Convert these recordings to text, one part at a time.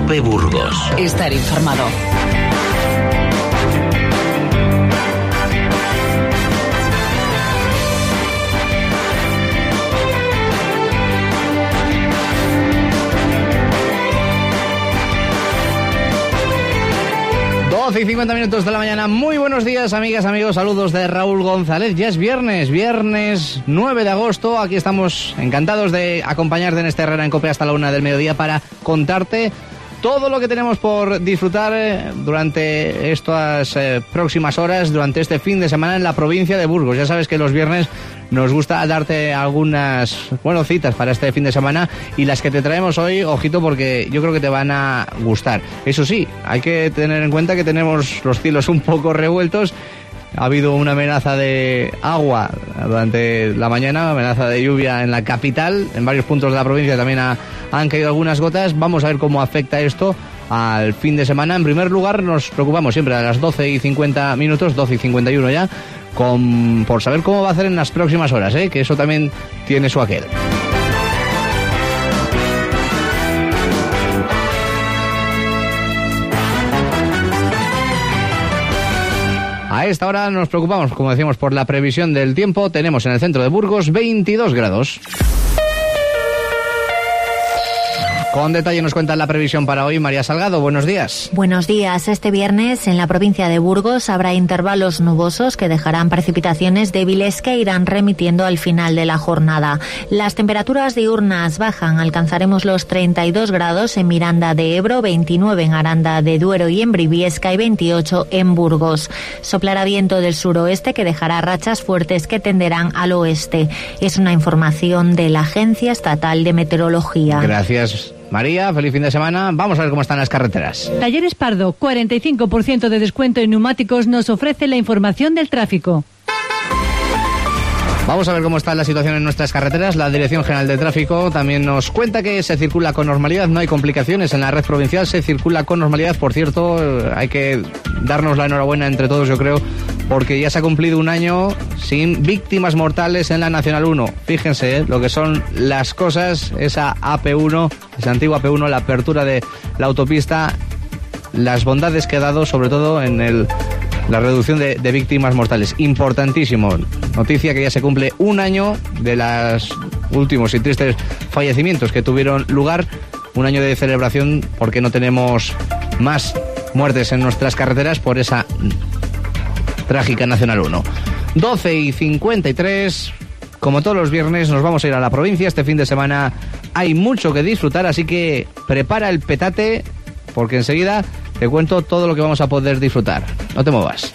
COPE Burgos. Estar informado. Y 50 minutos de la mañana. Muy buenos días, amigas, amigos. Saludos de Raúl González. Ya es viernes 9 de agosto. Aquí estamos encantados de acompañarte en esta Herrera en COPE hasta la 1 del mediodía para contarte todo lo que tenemos por disfrutar durante estas próximas horas, durante este fin de semana en la provincia de Burgos. Ya sabes que los viernes nos gusta darte algunas, citas para este fin de semana, y las que te traemos hoy, ojito, porque yo creo que te van a gustar. Eso sí, hay que tener en cuenta que tenemos los cielos un poco revueltos. Ha habido una amenaza de agua durante la mañana, amenaza de lluvia en la capital. En varios puntos de la provincia también han caído algunas gotas. Vamos a ver cómo afecta esto al fin de semana. En primer lugar, nos preocupamos siempre a las 12 y 50 minutos, 12 y 51 ya, por saber cómo va a hacer en las próximas horas, que eso también tiene su aquel. A esta hora nos preocupamos, como decíamos, por la previsión del tiempo. Tenemos en el centro de Burgos 22 grados. Con detalle nos cuenta la previsión para hoy María Salgado. Buenos días. Buenos días. Este viernes en la provincia de Burgos habrá intervalos nubosos que dejarán precipitaciones débiles que irán remitiendo al final de la jornada. Las temperaturas diurnas bajan. Alcanzaremos los 32 grados en Miranda de Ebro, 29 en Aranda de Duero y en Briviesca y 28 en Burgos. Soplará viento del suroeste que dejará rachas fuertes que tenderán al oeste. Es una información de la Agencia Estatal de Meteorología. Gracias, María, feliz fin de semana. Vamos a ver cómo están las carreteras. Talleres Pardo, 45% de descuento en neumáticos, nos ofrece la información del tráfico. Vamos a ver cómo está la situación en nuestras carreteras. La Dirección General de Tráfico también nos cuenta que se circula con normalidad, no hay complicaciones en la red provincial, se circula con normalidad. Por cierto, hay que darnos la enhorabuena entre todos, yo creo, porque ya se ha cumplido un año sin víctimas mortales en la Nacional 1. Fíjense lo que son las cosas, esa AP1, esa antigua AP1, la apertura de la autopista, las bondades que ha dado, sobre todo en la reducción de víctimas mortales. Importantísimo. Noticia que ya se cumple un año de los últimos y tristes fallecimientos que tuvieron lugar. Un año de celebración porque no tenemos más muertes en nuestras carreteras por esa trágica Nacional 1. 12 y 53. Como todos los viernes nos vamos a ir a la provincia. Este fin de semana hay mucho que disfrutar, así que prepara el petate porque enseguida te cuento todo lo que vamos a poder disfrutar. No te muevas.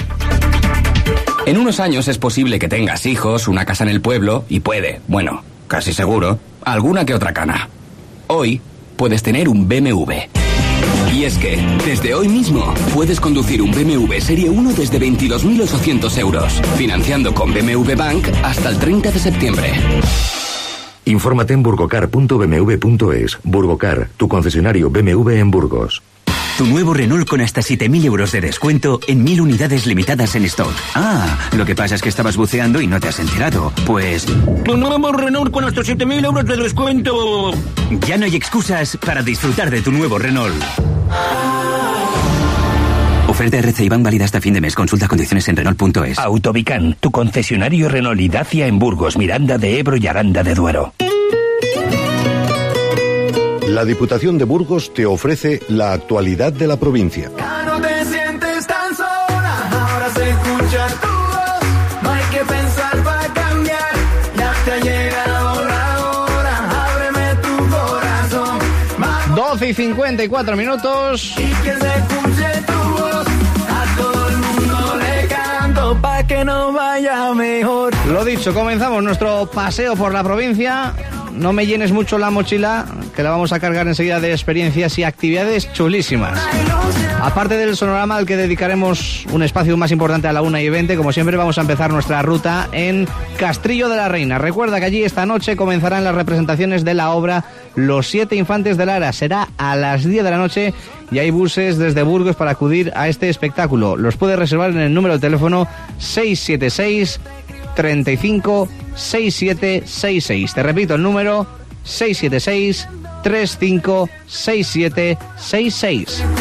En unos años es posible que tengas hijos, una casa en el pueblo y casi seguro, alguna que otra cana. Hoy puedes tener un BMW. Y es que, desde hoy mismo, puedes conducir un BMW Serie 1 desde 22.800 euros, financiando con BMW Bank hasta el 30 de septiembre. Infórmate en burgocar.bmw.es. Burgocar, tu concesionario BMW en Burgos. Tu nuevo Renault con hasta 7.000 euros de descuento en 1.000 unidades limitadas en stock. Lo que pasa es que estabas buceando y no te has enterado. Pues... Tu nuevo Renault con hasta 7.000 euros de descuento. Ya no hay excusas para disfrutar de tu nuevo Renault. Oferta RC Iván válida hasta fin de mes. Consulta condiciones en Renault.es. Autobican, tu concesionario Renault y Dacia en Burgos, Miranda de Ebro y Aranda de Duero. La Diputación de Burgos te ofrece la actualidad de la provincia. Ya no te sientes tan sola, ahora se escucha tu voz. No hay que pensar para cambiar, ya te ha llegado la hora. Ábreme tu corazón. 12 y 54 minutos. Y que se escuche tu voz. A todo el mundo le canto pa' que nos vaya mejor. Lo dicho, comenzamos nuestro paseo por la provincia. No me llenes mucho la mochila, que la vamos a cargar enseguida de experiencias y actividades chulísimas. Aparte del sonorama al que dedicaremos un espacio más importante a la 1:20, como siempre vamos a empezar nuestra ruta en Castrillo de la Reina. Recuerda que allí esta noche comenzarán las representaciones de la obra Los 7 Infantes de Lara. Será a las 10 de la noche y hay buses desde Burgos para acudir a este espectáculo. Los puedes reservar en el número de teléfono 676 35 6766. Te repito el número 676 356766.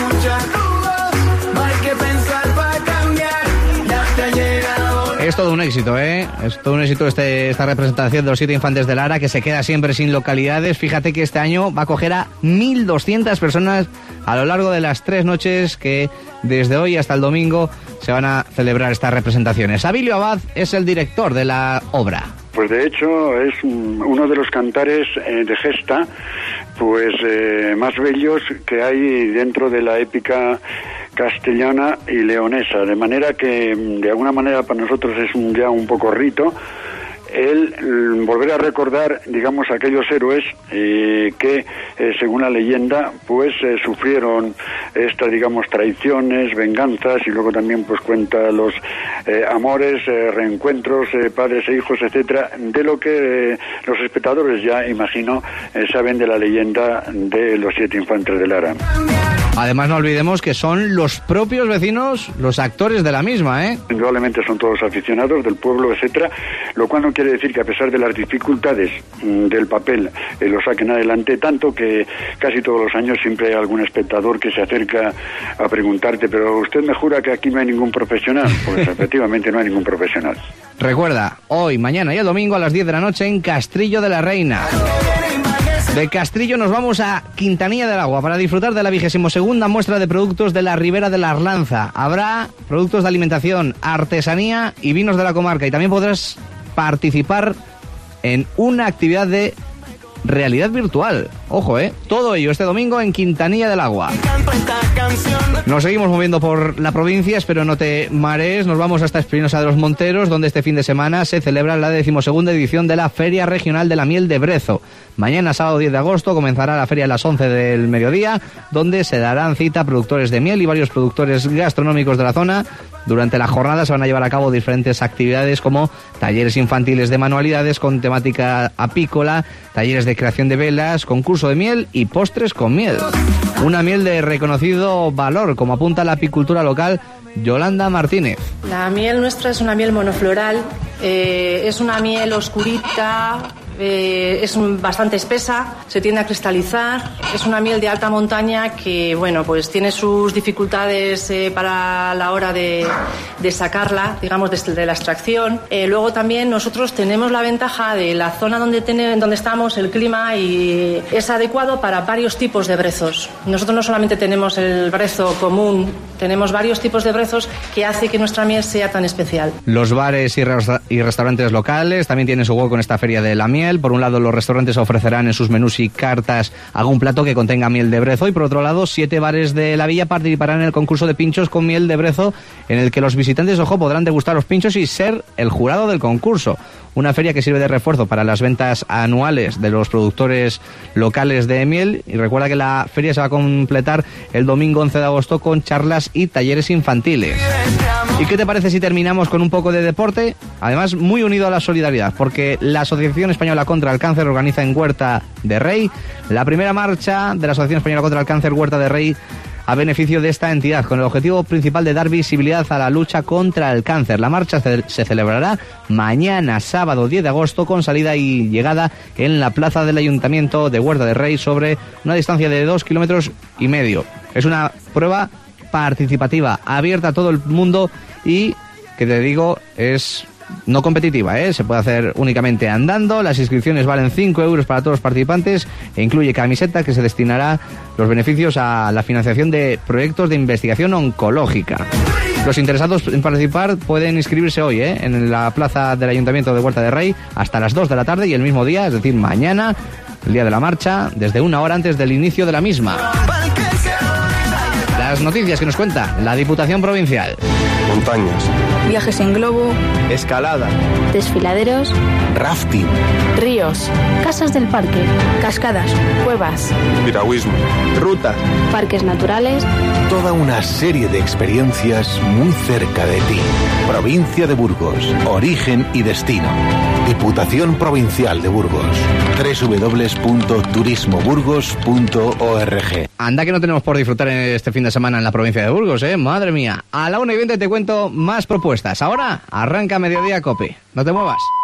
Es todo un éxito, ¿eh? Es todo un éxito esta representación de los 7 infantes de Lara, que se queda siempre sin localidades. Fíjate que este año va a acoger a 1.200 personas a lo largo de las 3 noches que desde hoy hasta el domingo se van a celebrar estas representaciones. Abilio Abad es el director de la obra. Pues de hecho es uno de los cantares de gesta pues más bellos que hay dentro de la épica castellana y leonesa, de manera que de alguna manera para nosotros es ya un poco rito el volver a recordar, digamos, aquellos héroes que, según la leyenda, pues sufrieron estas, digamos, traiciones, venganzas, y luego también pues cuenta los amores, reencuentros, padres e hijos, etcétera, de lo que los espectadores ya, imagino, saben de la leyenda de los 7 infantes de Lara. Además, no olvidemos que son los propios vecinos los actores de la misma, ¿eh? Indudablemente son todos aficionados del pueblo, etcétera, lo cual no quiere decir que a pesar de las dificultades del papel lo saquen adelante, tanto que casi todos los años siempre hay algún espectador que se acerca a preguntarte, pero usted me jura que aquí no hay ningún profesional. Pues efectivamente no hay ningún profesional. Recuerda, hoy, mañana y el domingo a las 10 de la noche en Castrillo de la Reina. De Castrillo nos vamos a Quintanilla del Agua para disfrutar de la 22ª muestra de productos de la Ribera de la Arlanza. Habrá productos de alimentación, artesanía y vinos de la comarca, y también podrás participar en una actividad de realidad virtual. Ojo, todo ello este domingo en Quintanilla del Agua. Nos seguimos moviendo por la provincia, espero no te marees. Nos vamos hasta Espinosa de los Monteros, donde este fin de semana se celebra la 12ª edición de la Feria Regional de la Miel de Brezo. Mañana, sábado 10 de agosto, comenzará la feria a las 11 del mediodía, donde se darán cita productores de miel y varios productores gastronómicos de la zona. Durante la jornada se van a llevar a cabo diferentes actividades como talleres infantiles de manualidades con temática apícola, talleres de creación de velas, concurso de miel y postres con miel. Una miel de reconocido valor, como apunta la apicultura local Yolanda Martínez. La miel nuestra es una miel monofloral, es una miel oscurita, es bastante espesa, se tiende a cristalizar, es una miel de alta montaña que, bueno, pues tiene sus dificultades para la hora de sacarla, digamos, de la extracción. Luego también nosotros tenemos la ventaja de la zona donde estamos, el clima, y es adecuado para varios tipos de brezos. Nosotros no solamente tenemos el brezo común, tenemos varios tipos de brezos que hace que nuestra miel sea tan especial. Los bares y restaurantes locales también tienen su hueco en esta feria de la miel. Por un lado, los restaurantes ofrecerán en sus menús y cartas algún plato que contenga miel de brezo, y por otro lado, 7 bares de la villa participarán en el concurso de pinchos con miel de brezo, en el que los visitantes, ojo, podrán degustar los pinchos y ser el jurado del concurso. Una feria que sirve de refuerzo para las ventas anuales de los productores locales de miel, y recuerda que la feria se va a completar el domingo 11 de agosto con charlas y talleres infantiles. ¿Y qué te parece si terminamos con un poco de deporte? Además, muy unido a la solidaridad, porque la Asociación Española contra el Cáncer organiza en Huerta de Rey la primera marcha de la Asociación Española contra el Cáncer Huerta de Rey a beneficio de esta entidad, con el objetivo principal de dar visibilidad a la lucha contra el cáncer. La marcha se celebrará mañana, sábado 10 de agosto, con salida y llegada en la plaza del Ayuntamiento de Huerta de Rey, sobre una distancia de 2,5 kilómetros. Es una prueba participativa, abierta a todo el mundo, y que te digo, es no competitiva, se puede hacer únicamente andando. Las inscripciones valen 5 euros para todos los participantes e incluye camiseta, que se destinará los beneficios a la financiación de proyectos de investigación oncológica. Los interesados en participar pueden inscribirse hoy en la plaza del Ayuntamiento de Huerta de Rey hasta las 2 de la tarde, y el mismo día, es decir, mañana, el día de la marcha, desde 1 hora antes del inicio de la misma. Las noticias que nos cuenta la Diputación Provincial. Montañas, viajes en globo, escalada, desfiladeros, rafting, ríos, casas del parque, cascadas, cuevas, piragüismo, ruta, parques naturales. Toda una serie de experiencias muy cerca de ti. Provincia de Burgos, origen y destino. Diputación Provincial de Burgos. www.turismoburgos.org. Anda que no tenemos por disfrutar este fin de semana en la provincia de Burgos, madre mía. A la 1:20 te cuento más propuestas. Ahora arranca Mediodía Cope. No te muevas.